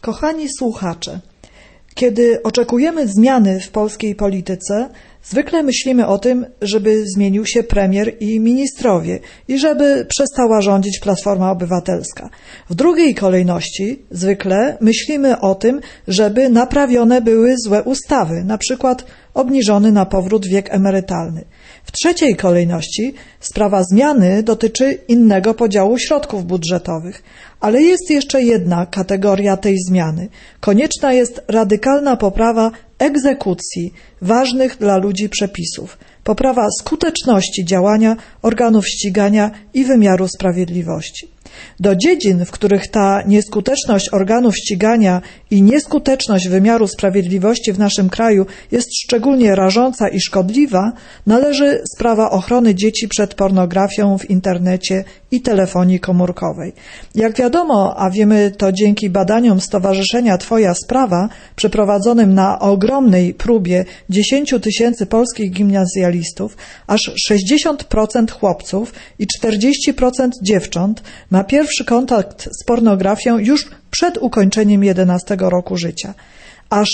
Kochani słuchacze, kiedy oczekujemy zmiany w polskiej polityce, zwykle myślimy o tym, żeby zmienił się premier i ministrowie i żeby przestała rządzić Platforma Obywatelska. W drugiej kolejności zwykle myślimy o tym, żeby naprawione były złe ustawy, na przykład obniżony na powrót wiek emerytalny. W trzeciej kolejności sprawa zmiany dotyczy innego podziału środków budżetowych. Ale jest jeszcze jedna kategoria tej zmiany. Konieczna jest radykalna poprawa egzekucji ważnych dla ludzi przepisów, poprawa skuteczności działania organów ścigania i wymiaru sprawiedliwości. Do dziedzin, w których ta nieskuteczność organów ścigania i nieskuteczność wymiaru sprawiedliwości w naszym kraju jest szczególnie rażąca i szkodliwa, należy sprawa ochrony dzieci przed pornografią w internecie i telefonii komórkowej. Jak wiadomo, a wiemy to dzięki badaniom Stowarzyszenia Twoja Sprawa, przeprowadzonym na ogromnej próbie 10 000 polskich gimnazjalistów, aż 60% chłopców i 40% dziewcząt ma pierwszy kontakt z pornografią już przed ukończeniem 11 roku życia. Aż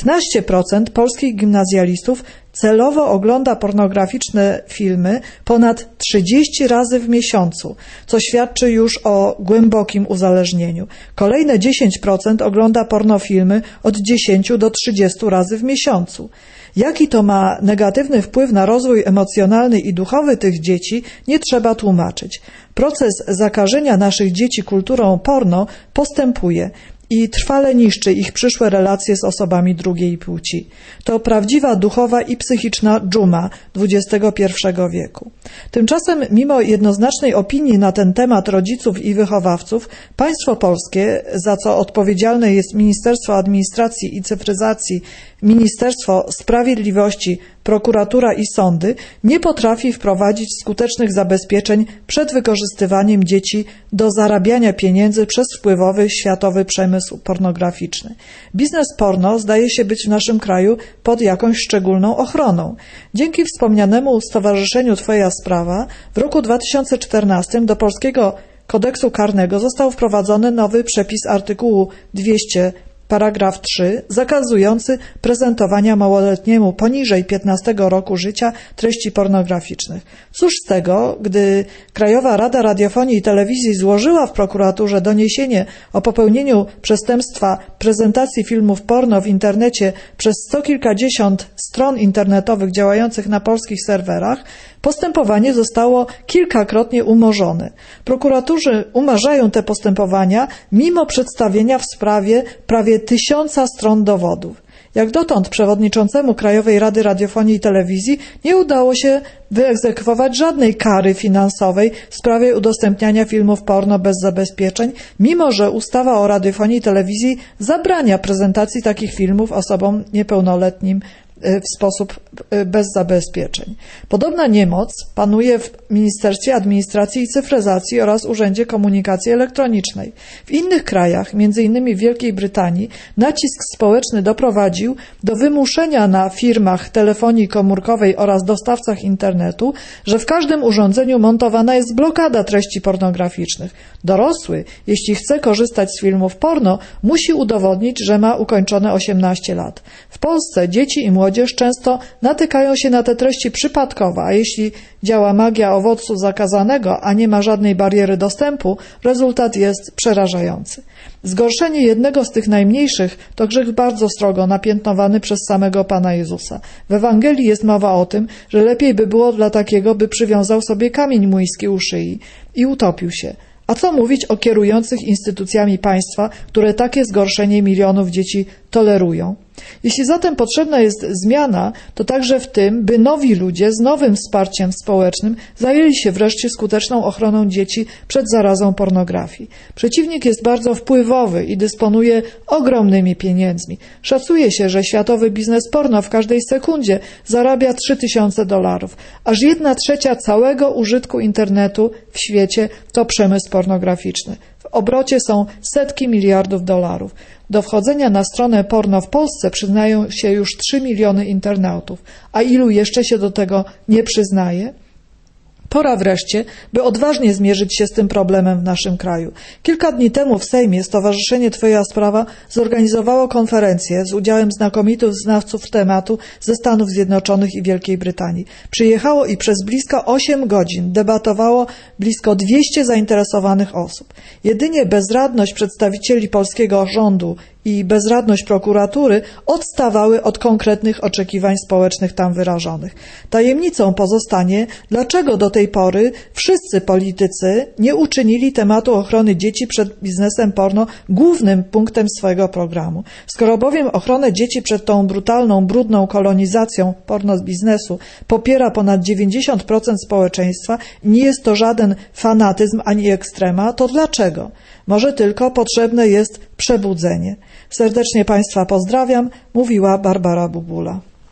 15% polskich gimnazjalistów celowo ogląda pornograficzne filmy ponad 30 razy w miesiącu, co świadczy już o głębokim uzależnieniu. Kolejne 10% ogląda pornofilmy od 10 do 30 razy w miesiącu. Jaki to ma negatywny wpływ na rozwój emocjonalny i duchowy tych dzieci, nie trzeba tłumaczyć. Proces zakażenia naszych dzieci kulturą porno postępuje i trwale niszczy ich przyszłe relacje z osobami drugiej płci. To prawdziwa duchowa i psychiczna dżuma XXI wieku. Tymczasem, mimo jednoznacznej opinii na ten temat rodziców i wychowawców, państwo polskie, za co odpowiedzialne jest Ministerstwo Administracji i Cyfryzacji, Ministerstwo Sprawiedliwości, prokuratura i sądy, nie potrafi wprowadzić skutecznych zabezpieczeń przed wykorzystywaniem dzieci do zarabiania pieniędzy przez wpływowy światowy przemysł pornograficzny. Biznes porno zdaje się być w naszym kraju pod jakąś szczególną ochroną. Dzięki wspomnianemu Stowarzyszeniu Twoja Sprawa w roku 2014 do polskiego kodeksu karnego został wprowadzony nowy przepis artykułu 200 paragraf 3, zakazujący prezentowania małoletniemu poniżej 15 roku życia treści pornograficznych. Cóż z tego, gdy Krajowa Rada Radiofonii i Telewizji złożyła w prokuraturze doniesienie o popełnieniu przestępstwa prezentacji filmów porno w internecie przez sto kilkadziesiąt stron internetowych działających na polskich serwerach, postępowanie zostało kilkakrotnie umorzone. Prokuratorzy umarzają te postępowania mimo przedstawienia w sprawie prawie 1000 stron dowodów. Jak dotąd przewodniczącemu Krajowej Rady Radiofonii i Telewizji nie udało się wyegzekwować żadnej kary finansowej w sprawie udostępniania filmów porno bez zabezpieczeń, mimo że ustawa o radiofonii i telewizji zabrania prezentacji takich filmów osobom niepełnoletnim w sposób bez zabezpieczeń. Podobna niemoc panuje w Ministerstwie Administracji i Cyfryzacji oraz Urzędzie Komunikacji Elektronicznej. W innych krajach, m.in. w Wielkiej Brytanii, nacisk społeczny doprowadził do wymuszenia na firmach telefonii komórkowej oraz dostawcach internetu, że w każdym urządzeniu montowana jest blokada treści pornograficznych. Dorosły, jeśli chce korzystać z filmów porno, musi udowodnić, że ma ukończone 18 lat. W Polsce dzieci i młodzież często natykają się na te treści przypadkowo, a jeśli działa magia owocu zakazanego, a nie ma żadnej bariery dostępu, rezultat jest przerażający. Zgorszenie jednego z tych najmniejszych to grzech bardzo srogo napiętnowany przez samego Pana Jezusa. W Ewangelii jest mowa o tym, że lepiej by było dla takiego, by przywiązał sobie kamień młyński u szyi i utopił się. A co mówić o kierujących instytucjami państwa, które takie zgorszenie milionów dzieci tolerują? Jeśli zatem potrzebna jest zmiana, to także w tym, by nowi ludzie z nowym wsparciem społecznym zajęli się wreszcie skuteczną ochroną dzieci przed zarazą pornografii. Przeciwnik jest bardzo wpływowy i dysponuje ogromnymi pieniędzmi. Szacuje się, że światowy biznes porno w każdej sekundzie zarabia $3000. Aż 1/3 całego użytku internetu w świecie to przemysł pornograficzny. W obrocie są setki miliardów dolarów. Do wchodzenia na stronę porno w Polsce przyznają się już 3 miliony internautów. A ilu jeszcze się do tego nie przyznaje? Pora wreszcie, by odważnie zmierzyć się z tym problemem w naszym kraju. Kilka dni temu w Sejmie Stowarzyszenie Twoja Sprawa zorganizowało konferencję z udziałem znakomitych znawców tematu ze Stanów Zjednoczonych i Wielkiej Brytanii. Przyjechało i przez blisko 8 godzin debatowało blisko 200 zainteresowanych osób. Jedynie bezradność przedstawicieli polskiego rządu i bezradność prokuratury odstawały od konkretnych oczekiwań społecznych tam wyrażonych. Tajemnicą pozostanie, dlaczego do tej pory wszyscy politycy nie uczynili tematu ochrony dzieci przed biznesem porno głównym punktem swojego programu. Skoro bowiem ochronę dzieci przed tą brutalną, brudną kolonizacją porno z biznesu popiera ponad 90% społeczeństwa i nie jest to żaden fanatyzm ani ekstrema, to dlaczego? Może tylko potrzebne jest przebudzenie. Serdecznie Państwa pozdrawiam, mówiła Barbara Bubula.